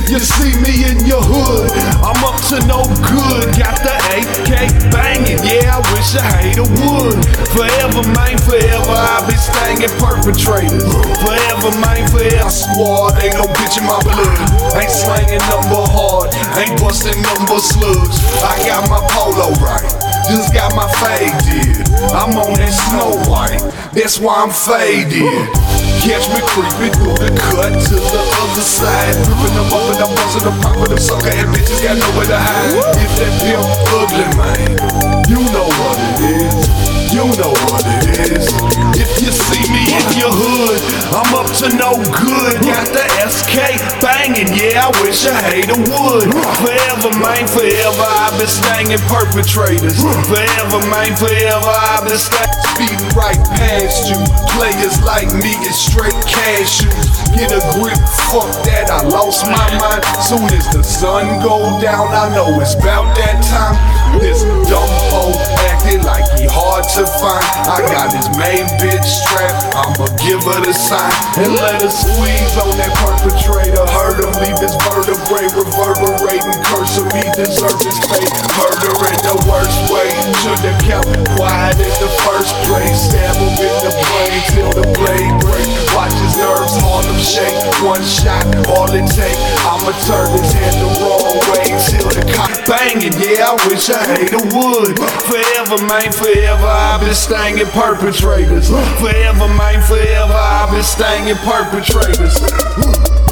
you see me in your hood, I'm up to no good. Got the AK banging, yeah, I wish a hater would. Forever, man, forever, I be stanging perpetrators. Forever, man, forever. Squad, ain't no bitch in my blood. Ain't slanging number hard, ain't busting number slugs. I got my polo right, just got my fade did. I'm on that Snow White, that's why I'm faded. Catch me creeping through the cut to the other side, ripping them up and I'm busting them, popping them sucker and bitches got nowhere to hide. If that pimp ugly, man, you know what it is. You know what it is. If you see me in your hood, I'm up to no good. Got the SK banging, yeah, I wish a hater would. Forever, man, forever, I've been stanging perpetrators. Forever, man, forever, I've been speeding right past you. Players like me get straight cashews. Get a grip, fuck that, I lost my mind. Soon as the sun go down, I know it's about that time. This dumb hoe acting like he hard to find. I got his main bitch strapped, I'ma give her the sign and let her squeeze on that perpetrator. Hurt him, leave his vertebrae reverberating, curse him, he deserves his fate. Murder in the worst way, should've kept quiet in the first place. Stab him in the brain till the blade break. Watch his nerves, Harlem shake. One shot, all it take. I'ma turn his head the wrong way till the cock banging. Yeah, I wish I hater would. Forever, man, forever, I've been stanging perpetrators. Forever, man, forever, I've been stanging perpetrators.